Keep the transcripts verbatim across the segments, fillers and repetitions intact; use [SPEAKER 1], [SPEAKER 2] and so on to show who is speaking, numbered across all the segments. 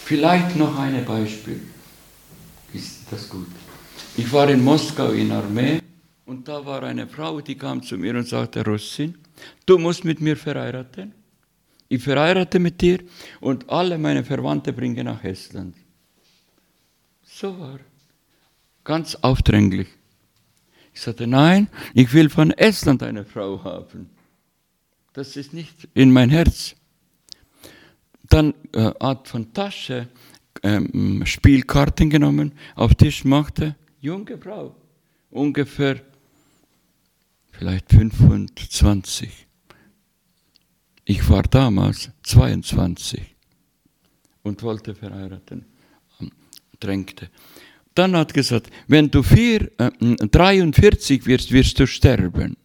[SPEAKER 1] Vielleicht noch ein Beispiel. Ist das gut? Ich war in Moskau in der Armee und da war eine Frau, die kam zu mir und sagte, Russin, du musst mit mir verheiraten. Ich verheirate mit dir und alle meine Verwandte bringe nach Estland. So war ganz aufdringlich. Ich sagte, nein, ich will von Estland eine Frau haben. Das ist nicht in mein Herz. Dann äh, hat von Tasche ähm, Spielkarten genommen, auf den Tisch machte, junge Frau, ungefähr vielleicht fünfundzwanzig. Ich war damals zweiundzwanzig und wollte verheiraten, drängte. Dann hat gesagt, wenn du vier, äh, dreiundvierzig wirst, wirst du sterben.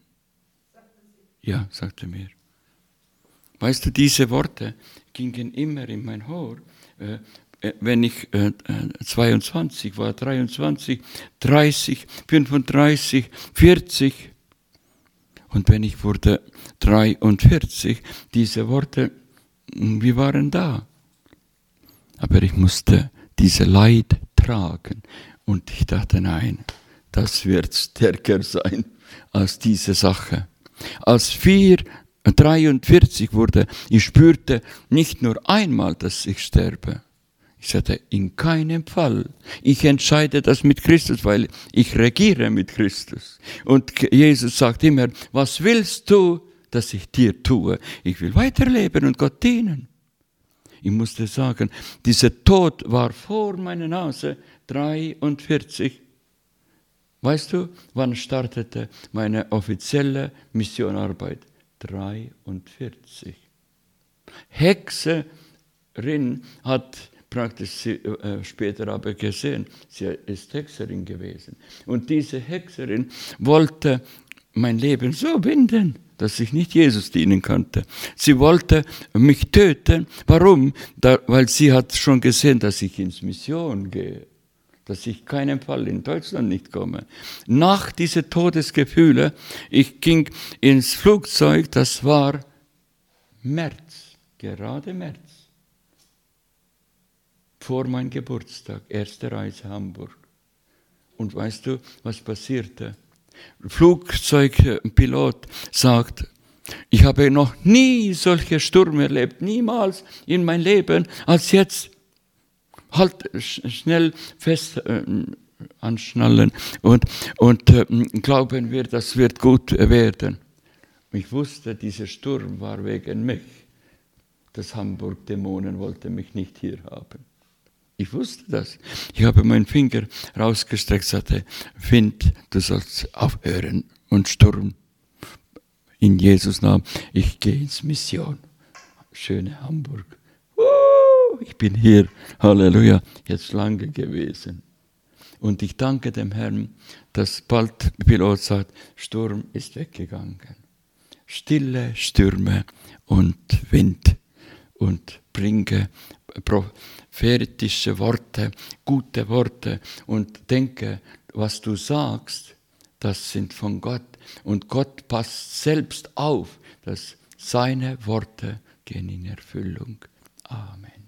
[SPEAKER 1] Ja, sagte mir. Weißt du, diese Worte gingen immer in mein Ohr. Äh, äh, wenn ich äh, zweiundzwanzig war, dreiundzwanzig, dreißig, fünfunddreißig, vierzig. Und wenn ich wurde dreiundvierzig, diese Worte, wir waren da. Aber ich musste diese Leid tragen. Und ich dachte, nein, das wird stärker sein als diese Sache. Als vier, dreiundvierzig wurde, ich spürte nicht nur einmal, dass ich sterbe. Ich sagte, in keinem Fall. Ich entscheide das mit Christus, weil ich regiere mit Christus. Und Jesus sagt immer, was willst du, dass ich dir tue? Ich will weiterleben und Gott dienen. Ich musste sagen, dieser Tod war vor meiner Nase, dreiundvierzig. Weißt du, wann startete meine offizielle Missionarbeit? dreiundvierzig. Hexerin hat praktisch sie, äh, später aber gesehen, sie ist Hexerin gewesen. Und diese Hexerin wollte mein Leben so binden, dass ich nicht Jesus dienen konnte. Sie wollte mich töten. Warum? Da, weil sie hat schon gesehen, dass ich ins Mission gehe. Dass ich keinen Fall in Deutschland nicht komme. Nach diesen Todesgefühlen, ich ging ins Flugzeug, das war März, gerade März. Vor meinem Geburtstag, erste Reise Hamburg. Und weißt du, was passierte? Flugzeugpilot sagt, ich habe noch nie solche Sturm erlebt, niemals in meinem Leben, als jetzt. Halt schnell fest äh, anschnallen und, und äh, glauben wir, das wird gut werden. Ich wusste, dieser Sturm war wegen mich. Das Hamburg-Dämonen wollte mich nicht hier haben. Ich wusste das. Ich habe meinen Finger rausgestreckt, sagte, Wind, du sollst aufhören und Sturm. In Jesus Namen, ich gehe ins Mission. Schöne Hamburg. Ich bin hier, Halleluja, jetzt lange gewesen. Und ich danke dem Herrn, dass bald der Pilot sagt, Sturm ist weggegangen. Stille Stürme und Wind und bringe prophetische Worte, gute Worte und denke, was du sagst, das sind von Gott. Und Gott passt selbst auf, dass seine Worte gehen in Erfüllung. Amen.